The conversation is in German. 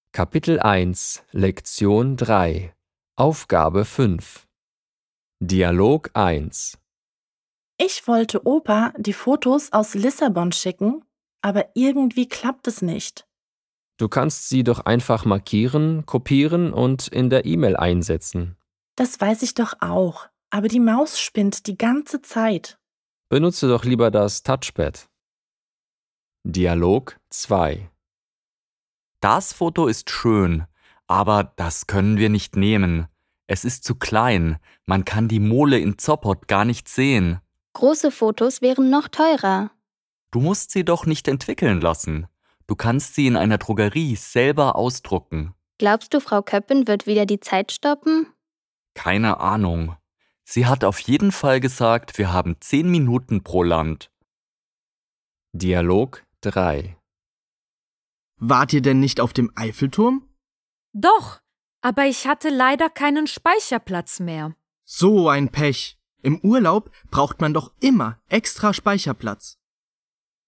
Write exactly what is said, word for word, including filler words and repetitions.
Kapitel eins, Lektion drei, Aufgabe fünf. Dialog eins. Ich wollte Opa die Fotos aus Lissabon schicken, aber irgendwie klappt es nicht. Du kannst sie doch einfach markieren, kopieren und in der E-Mail einsetzen. Das weiß ich doch auch, aber die Maus spinnt die ganze Zeit. Benutze doch lieber das Touchpad. Dialog zwei. Das Foto ist schön, aber das können wir nicht nehmen. Es ist zu klein, man kann die Mole in Sopot gar nicht sehen. Große Fotos wären noch teurer. Du musst sie doch nicht entwickeln lassen. Du kannst sie in einer Drogerie selber ausdrucken. Glaubst du, Frau Köppen wird wieder die Zeit stoppen? Keine Ahnung. Sie hat auf jeden Fall gesagt, wir haben zehn Minuten pro Land. Dialog drei. Wart ihr denn nicht auf dem Eiffelturm? Doch, aber ich hatte leider keinen Speicherplatz mehr. So ein Pech. Im Urlaub braucht man doch immer extra Speicherplatz.